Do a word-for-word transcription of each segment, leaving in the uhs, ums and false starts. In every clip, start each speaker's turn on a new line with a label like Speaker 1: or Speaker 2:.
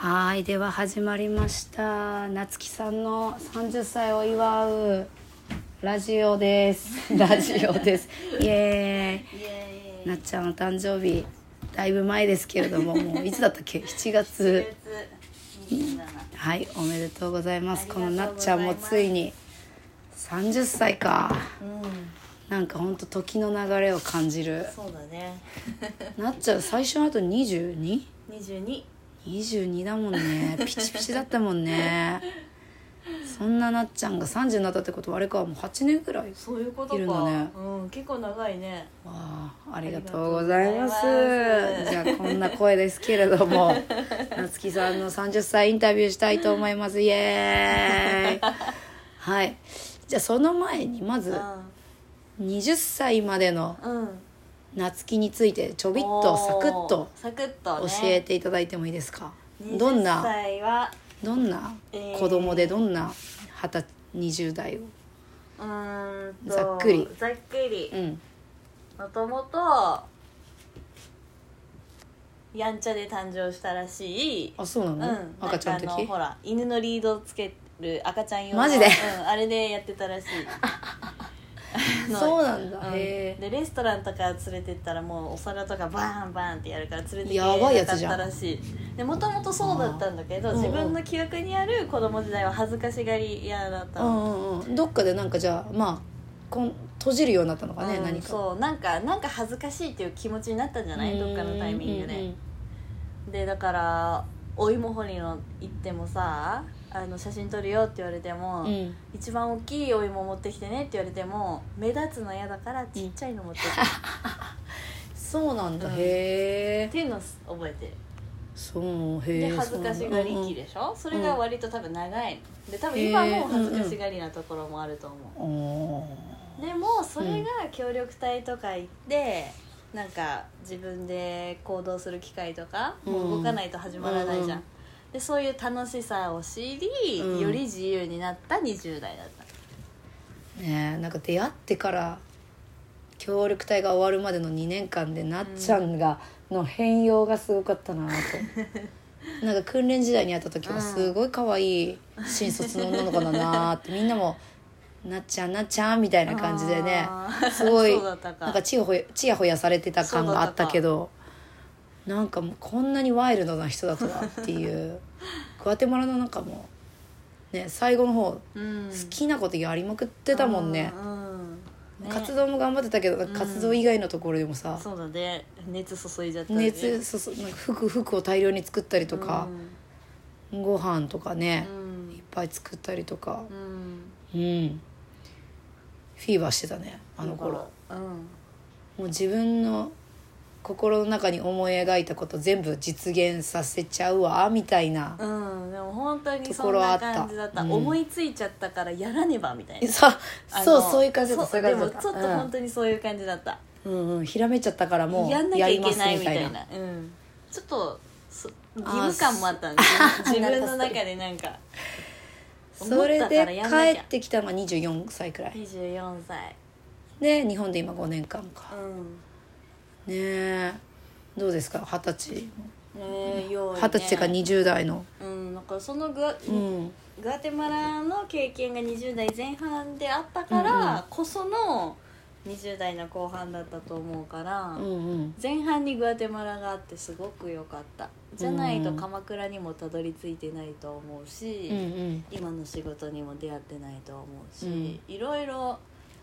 Speaker 1: はい、では始まりました。なつきさんのさんじゅっさいを祝うラジオです。ラジオです。イエーイ。
Speaker 2: イエーイ。
Speaker 1: なっちゃんの誕生日だいぶ前ですけれども、もういつだったっけ？しちがつ。
Speaker 2: しちがつにじゅうしち
Speaker 1: はい、おめでとうございます。この
Speaker 2: ありがとう
Speaker 1: なっちゃん
Speaker 2: ございます
Speaker 1: もついにさんじゅっさいか。
Speaker 2: うん、
Speaker 1: なんかほんと時の流れを感じる。
Speaker 2: そうだね。
Speaker 1: なっちゃん最初の後 にじゅうに？
Speaker 2: にじゅうに。
Speaker 1: にじゅうにだもんね。ピチピチだったもんね。そんななっちゃんがさんじゅうになったってことはあれか、もうはちねんぐらい。
Speaker 2: そういうことか。
Speaker 1: いるのね
Speaker 2: うん、結構長いね。
Speaker 1: わあ、ありがとうございます。
Speaker 2: ありがとうございます
Speaker 1: じゃあこんな声ですけれどもなつきさんのさんじゅっさいインタビューしたいと思います。イエーイ。はい、じゃあその前にまず
Speaker 2: う
Speaker 1: はたちまでの
Speaker 2: ん。うん。
Speaker 1: なつきについてちょびっとサクッと
Speaker 2: サクッと
Speaker 1: 教
Speaker 2: ね。
Speaker 1: えていただいてもいいですか？どんな
Speaker 2: はたちは
Speaker 1: どんな子供でどんなはたちにじゅう代を。
Speaker 2: うーんと
Speaker 1: ざっくり
Speaker 2: ざっくり
Speaker 1: うん
Speaker 2: もともとやんちゃで誕生したらしい。
Speaker 1: あ、そうなの、
Speaker 2: うん、
Speaker 1: 赤ちゃんの時
Speaker 2: なんかあのほら犬のリードをつける赤ちゃん用の
Speaker 1: マジで
Speaker 2: うん、あれでやってたらしい。あの
Speaker 1: そうなんだ、
Speaker 2: うん
Speaker 1: へ
Speaker 2: でレストランとか連れてったらもうお皿とかバーンバーンってやるから連れてけ
Speaker 1: やばいや
Speaker 2: なかっ
Speaker 1: つじゃん
Speaker 2: たらしい。でもともとそうだったんだけど、
Speaker 1: あー
Speaker 2: 自分の記憶にある子供時代は恥ずかしがり屋だった
Speaker 1: う
Speaker 2: の。
Speaker 1: んうんうん、どっかでなんかじゃあまあこん閉じるようになったのかね、
Speaker 2: うん
Speaker 1: 何か
Speaker 2: そうなんかなんか恥ずかしいっていう気持ちになったんじゃない、どっかのタイミングで。
Speaker 1: うんうん
Speaker 2: でだからお芋掘りの行ってもさ、あの写真撮るよって言われても、
Speaker 1: うんうん、
Speaker 2: 一番大きいお芋持ってきてねって言われても目立つの嫌だからちっちゃいの持ってきて、
Speaker 1: そうなんだ、
Speaker 2: うん
Speaker 1: へ
Speaker 2: っ
Speaker 1: え。
Speaker 2: ていうのを覚えてる。
Speaker 1: そうへえ。
Speaker 2: で恥ずかしがり期でしょ、それが割と多分長いので、多分今も恥ずかしがりなところもあると思う、
Speaker 1: おー
Speaker 2: でもそれが協力隊とか行ってなんか自分で行動する機会とか、
Speaker 1: うん
Speaker 2: もう動かないと始まらないじゃん、
Speaker 1: うん
Speaker 2: でそういう楽しさを知り、
Speaker 1: うん
Speaker 2: より自由になったにじゅう代だった。
Speaker 1: ねえ、なんか出会ってから協力隊が終わるまでのにねんかんでなっちゃんがの変容がすごかったなと、なんか訓練時代に会った時はすごい可愛い新卒の女の子だなってみんなもなっちゃんなっちゃんみたいな感じでね、
Speaker 2: あー
Speaker 1: すごい
Speaker 2: そうだったか
Speaker 1: なんかちやほやちやほやされてた感があったけど、なんかもうこんなにワイルドな人だとはっていうグアテマラの中もね、最後の方
Speaker 2: うん
Speaker 1: 好きなことやりまくってたもんね、
Speaker 2: うんうんね
Speaker 1: 活動も頑張ってたけどなんか活動以外のところでもさ、
Speaker 2: そうだね、熱注いじゃったね、
Speaker 1: 熱そそなんか服服を大量に作ったりとか、ご飯とかね
Speaker 2: う、ん
Speaker 1: いっぱい作ったりとか
Speaker 2: うん
Speaker 1: うんフィーバーしてたねあの頃。
Speaker 2: うん
Speaker 1: もう自分の心の中に思い描いたこと全部実現させちゃうわみたいな、
Speaker 2: うん、でも本当に
Speaker 1: と
Speaker 2: そんな
Speaker 1: ころあった
Speaker 2: 感じだった、
Speaker 1: うん
Speaker 2: 思いついちゃったからやらねばみたいな。
Speaker 1: そう
Speaker 2: あの
Speaker 1: そうそういう感じだった、そういう
Speaker 2: でも
Speaker 1: 感じだった、
Speaker 2: ちょっと本当にそういう感じだった、
Speaker 1: うんうん、ひらめいちゃったからもう
Speaker 2: やんなきゃいけないみたいな
Speaker 1: やりますみ
Speaker 2: うん、ちょっとそ義務感もあったんで自分の中でなんか
Speaker 1: それ
Speaker 2: 思ったから
Speaker 1: で
Speaker 2: やんなきゃ
Speaker 1: 帰ってきたのがにじゅうよんさいくらい
Speaker 2: にじゅうよんさい、
Speaker 1: で日本で今ごねんかんか、
Speaker 2: うん
Speaker 1: ねえどうですか二十歳
Speaker 2: ねえようね
Speaker 1: 二十歳っていうかにじゅう代の
Speaker 2: うん、なんかそのグア,、
Speaker 1: うん
Speaker 2: グアテマラの経験がにじゅう代前半であったからこそのにじゅう代の後半だったと思うから、
Speaker 1: うんうん
Speaker 2: 前半にグアテマラがあってすごく良かった。じゃないと鎌倉にもたどり着いてないと思うし、
Speaker 1: うんうん
Speaker 2: 今の仕事にも出会ってないと思うし、
Speaker 1: うん
Speaker 2: いろいろ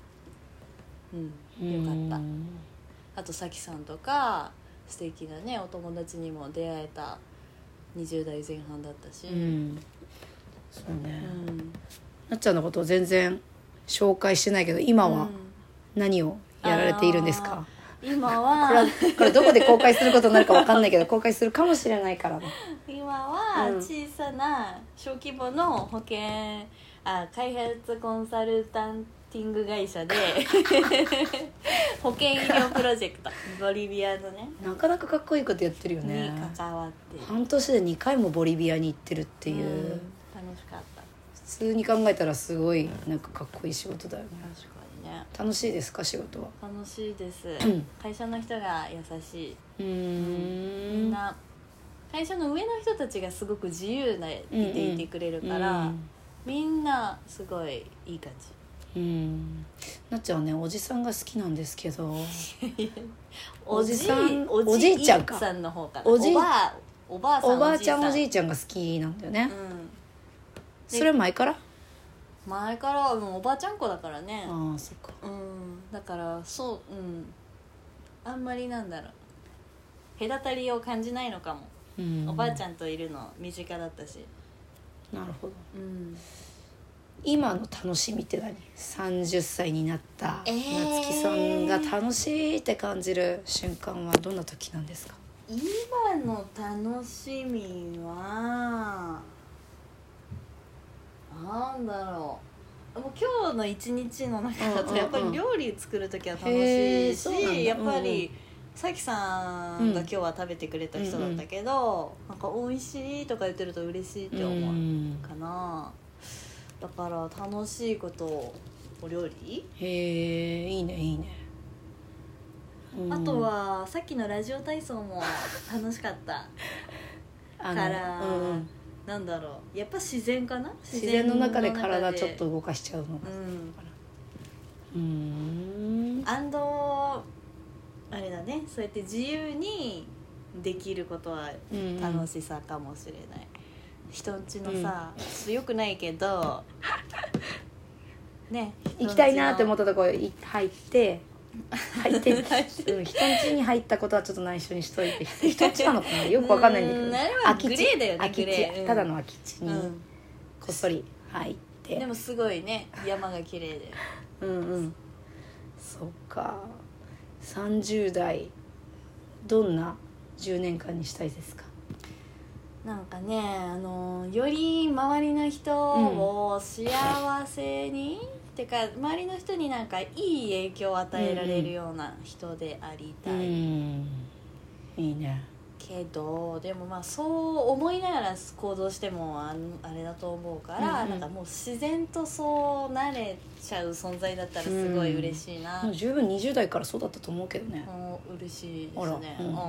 Speaker 2: うん良かった、
Speaker 1: うん
Speaker 2: あとさきさんとか素敵なねお友達にも出会えたにじゅう代前半だったし、
Speaker 1: うんそうね、
Speaker 2: うん
Speaker 1: なっちゃんのことを全然紹介してないけど今は何をやられているんですか？
Speaker 2: うん今
Speaker 1: これは
Speaker 2: は
Speaker 1: これどこで公開することになるか分かんないけど公開するかもしれないからね。
Speaker 2: 今は
Speaker 1: うん
Speaker 2: 小さな小規模の保険あ開発コンサルタンティング会社で保険医療プロジェクトボリビアのね
Speaker 1: なかなかかっこいいことやってるよね。
Speaker 2: に関わってる
Speaker 1: 半年でにかいもボリビアに行ってるっていう、
Speaker 2: うん楽しかった
Speaker 1: 普通に考えたらすごいなんかかっこいい仕事だよね。
Speaker 2: 確かにね
Speaker 1: 楽しいですか仕事は？
Speaker 2: 楽しいです
Speaker 1: ん
Speaker 2: 会社の人が優しい、
Speaker 1: うー
Speaker 2: みん
Speaker 1: ん
Speaker 2: な会社の上の人たちがすごく自由なでいてくれるから、
Speaker 1: うん、
Speaker 2: みんなすごいいい感じ。
Speaker 1: うん、なっちゃんはねおじさんが好きなんですけど
Speaker 2: おじさん
Speaker 1: おじおじいちゃんか
Speaker 2: さんの方かな、
Speaker 1: おじ
Speaker 2: おばあおばあさん
Speaker 1: おばあちゃんおじ
Speaker 2: い
Speaker 1: いちゃんが好きなんだよね、
Speaker 2: うん、
Speaker 1: それ前から。
Speaker 2: 前からもうおばあちゃん子だからね。
Speaker 1: ああそっか、
Speaker 2: うん、だからそううんあんまりなんだろう隔たりを感じないのかも、
Speaker 1: うん、
Speaker 2: おばあちゃんといるの身近だったし。
Speaker 1: なるほど、
Speaker 2: うん、
Speaker 1: 今の楽しみって何？さんじゅっさいになった
Speaker 2: えー
Speaker 1: 夏希さんが楽しいって感じる瞬間はどんな時なんですか？
Speaker 2: 今の楽しみはなんだろう、もう今日の一日の中だとやっぱり料理作る時は楽しいし、
Speaker 1: うんうんうん、
Speaker 2: やっぱりさきさんが今日は食べてくれた人だったけど、うんうん、なんか美味しいとか言ってると嬉しいって思うかな、うん、だから楽しいことをお料理。
Speaker 1: へえいいねいいね、
Speaker 2: うん、あとはさっきのラジオ体操も楽しかったから、うんうん、なんだろうやっぱ自然かな、
Speaker 1: 自然の中で体ちょっと動かしちゃうのが、うん、うーん
Speaker 2: アンドあれだね、そうやって自由にできることは楽しさかもしれない、うん、人んちのさ、うん、ちょっとよくないけどね
Speaker 1: 行きたいなって思ったところ入って入って、うん、人ん家に入ったことはちょっと内緒にしといて人ん家なのかなよくわかんないんだけど、
Speaker 2: うん、あれはグレーだよね、
Speaker 1: 空き地、
Speaker 2: うん、
Speaker 1: ただの空き地にこっそり入って、うん、
Speaker 2: でもすごいね山が綺麗で
Speaker 1: うんうんそっかさんじゅう代どんなじゅうねんかんにしたいですか？
Speaker 2: なんかねあのより周りの人を幸せに、うん、てか周りの人になんかいい影響を与えられるような人でありたい、うんうん、
Speaker 1: いいね
Speaker 2: けどでもまあそう思いながら行動しても あ, あれだと思うから、うんうん、なんかもう自然とそうなれちゃう存在だったらすごい嬉しいな、
Speaker 1: うん、もう十分にじゅう代からそうだったと思うけどね、
Speaker 2: うん、嬉しいですね、うんうん、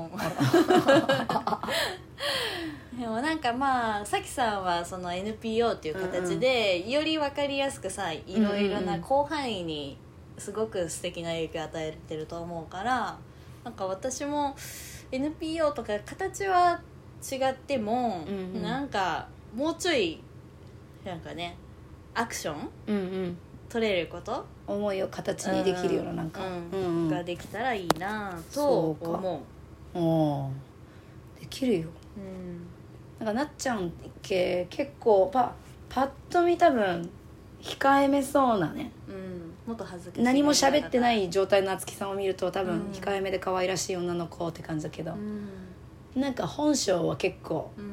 Speaker 2: でもなんかまあさきさんはその エヌピーオー っていう形で、うんうん、より分かりやすくさいろいろな広範囲にすごく素敵な影響を与えてると思うからなんか私もエヌピーオー とか形は違っても、うんうん、なんかもうちょいなんかねアクション、うんうん、取れること
Speaker 1: 思いを形にできるようななんか、
Speaker 2: うんうん、ができたらいいなと思う。お
Speaker 1: できるよ、うん、なんかなっちゃんけ結構パパッと見多分控えめそうなね、
Speaker 2: うん、もっと恥ずかしい
Speaker 1: 何も喋ってない状態の夏希さんを見ると多分控えめで可愛らしい女の子って感じだけど、うん、なんか本性は結構、うん、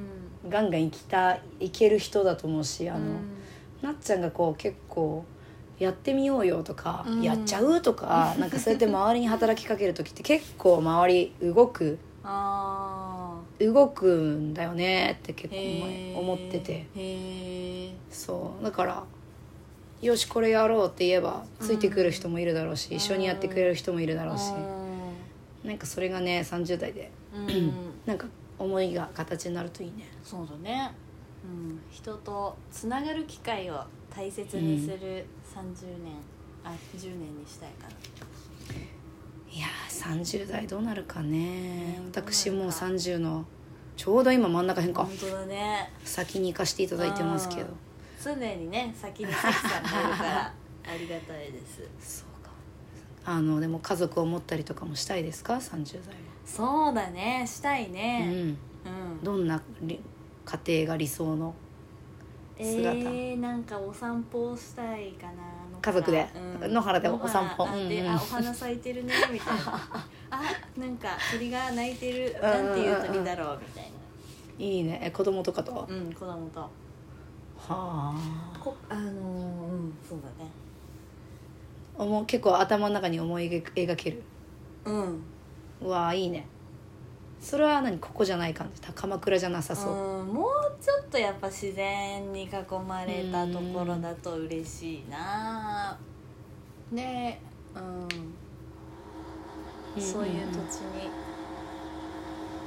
Speaker 1: ガンガン生きたいける人だと思うしあの、うん、なっちゃんがこう結構やってみようよとか、うん、やっちゃうとかなんかそうやって周りに働きかける時って結構周り動くあ動くんだよねって結構思っててへそうだからよしこれやろうって言えばついてくる人もいるだろうし、うん、一緒にやってくれる人もいるだろうし、うん、なんかそれがねさんじゅう代で、うん、なんか思いが形になるといいね。
Speaker 2: そうだね、うん、人とつながる機会を大切にするさんじゅうねん、あじゅうねんにしたいかな。
Speaker 1: いやさんじゅう代どうなるかね、うん、私もうさんじゅうのちょうど今真ん中辺か
Speaker 2: 本当だね
Speaker 1: 先に行かせていただいてますけど
Speaker 2: 常にね先にさきさんがいるからありがたいです
Speaker 1: そうかあのでも家族を持ったりとかもしたいですかさんじゅう代は。
Speaker 2: そうだねしたいね、うんうん、
Speaker 1: どんな家庭が理想の姿、え
Speaker 2: ー、なんかお散歩をしたいかな
Speaker 1: 家族で、うん、野原でお散歩
Speaker 2: で、うんうん、あお花咲いてるねみたいなあなんか鳥が鳴いてるなんていう鳥だろうみたいな。
Speaker 1: いいねえ子供とかと
Speaker 2: うん子供とは
Speaker 1: あ
Speaker 2: こあのー、うんそうだね
Speaker 1: おも結構頭の中に思い描ける
Speaker 2: うん
Speaker 1: うわいいねそれは何ここじゃない感じ鎌倉じゃなさそう、
Speaker 2: うん、もうちょっとやっぱ自然に囲まれたところだと嬉しいなねうんそういう土地に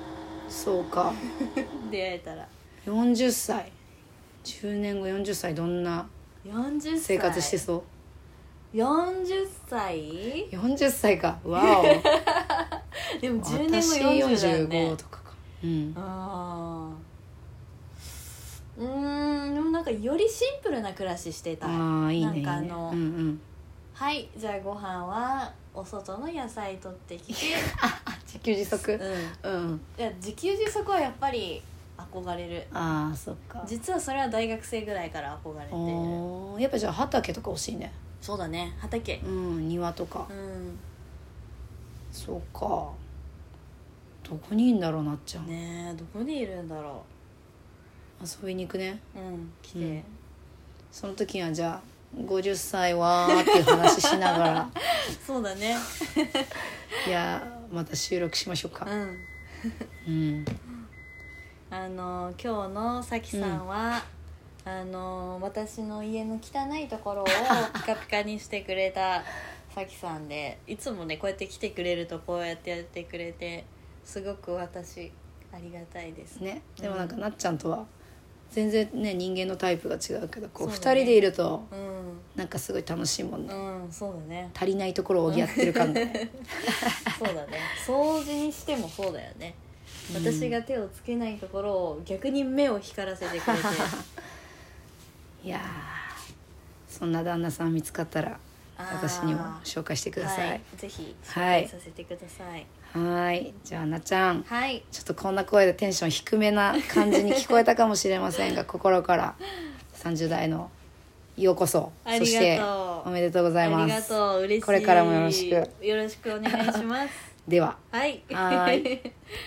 Speaker 1: そうか
Speaker 2: 出会えたら。
Speaker 1: よんじゅっさいじゅうねんごよんじゅっさいどんな
Speaker 2: よんじゅっさい
Speaker 1: 生活してそう？
Speaker 2: よんじゅっさい
Speaker 1: よんじゅっさいかわお
Speaker 2: でもじゅうねんご
Speaker 1: 私
Speaker 2: よんじゅうだよね。
Speaker 1: よんじゅうごとかかうん
Speaker 2: あーうーんでもなんかよりシンプルな暮らししてたい。
Speaker 1: ああいいねいいね
Speaker 2: なんかあの、
Speaker 1: うんうん
Speaker 2: はいじゃあご飯はお外の野菜取ってきて
Speaker 1: 自給自足
Speaker 2: うん
Speaker 1: うん
Speaker 2: いや自給自足はやっぱり憧れる。
Speaker 1: ああそっか
Speaker 2: 実はそれは大学生ぐらいから憧れてる。
Speaker 1: おーやっぱじゃあ畑とか欲しいね
Speaker 2: そうだね畑
Speaker 1: うん庭とか
Speaker 2: うん
Speaker 1: そうかどこにいんだろうなっちゃん、
Speaker 2: ねえどこにいるんだろ
Speaker 1: 遊びに行くね
Speaker 2: う。うん来て、
Speaker 1: うんその時にはじゃあごじゅっさいはーっていう話しながら
Speaker 2: そうだね
Speaker 1: いやまた収録しましょうか
Speaker 2: うん
Speaker 1: うん
Speaker 2: あの今日のさきさんは、うん、あの私の家の汚いところをピカピカにしてくれたさきさんで、いつもねこうやって来てくれるとこうやってやってくれてすごく私ありがたいです
Speaker 1: ねでもなんかなっちゃんとは全然ね人間のタイプが違うけどこうふた
Speaker 2: そうだね
Speaker 1: りでいると
Speaker 2: うん
Speaker 1: なんかすごい楽しいもんね、
Speaker 2: うんそうだね
Speaker 1: 足りないところを補ってる感がね
Speaker 2: そうだね掃除にしてもそうだよね、私が手をつけないところを逆に目を光らせてくれて
Speaker 1: いやーそんな旦那さん見つかったら
Speaker 2: あー
Speaker 1: 私にも紹介してください。
Speaker 2: はい、ぜひ紹介させてください。
Speaker 1: はいじゃあなっちゃん
Speaker 2: はい、
Speaker 1: ちょっとこんな声でテンション低めな感じに聞こえたかもしれませんが心からさんじゅう代のようこそ
Speaker 2: ありがとう
Speaker 1: そしておめでとうございます。
Speaker 2: ありがとう嬉しい。
Speaker 1: これからもよろしく
Speaker 2: よろしくお願いします。
Speaker 1: では
Speaker 2: はい
Speaker 1: はい